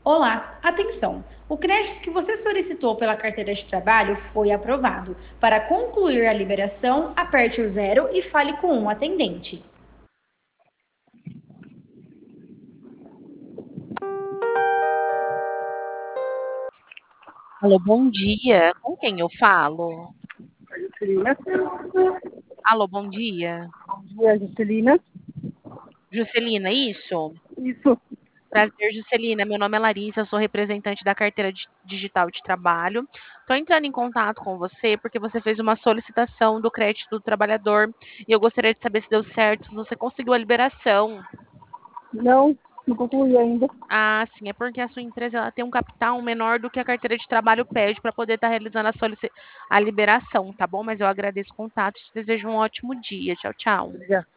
Olá, atenção! O crédito que você solicitou pela carteira de trabalho foi aprovado. Para concluir a liberação, aperte o zero e fale com um atendente. Alô, bom dia. Com quem eu falo? Juscelina. Alô, bom dia. Bom dia, Juscelina. Juscelina, isso? Isso. Prazer, Juscelina. Meu nome é Larissa, eu sou representante da carteira digital de trabalho. Estou entrando em contato com você porque você fez uma solicitação do crédito do trabalhador e eu gostaria de saber se deu certo, se você conseguiu a liberação. Não concluí ainda. Ah, sim, é porque a sua empresa ela tem um capital menor do que a carteira de trabalho pede para poder estar realizando a liberação, tá bom? Mas eu agradeço o contato e te desejo um ótimo dia. Tchau, tchau. Obrigado.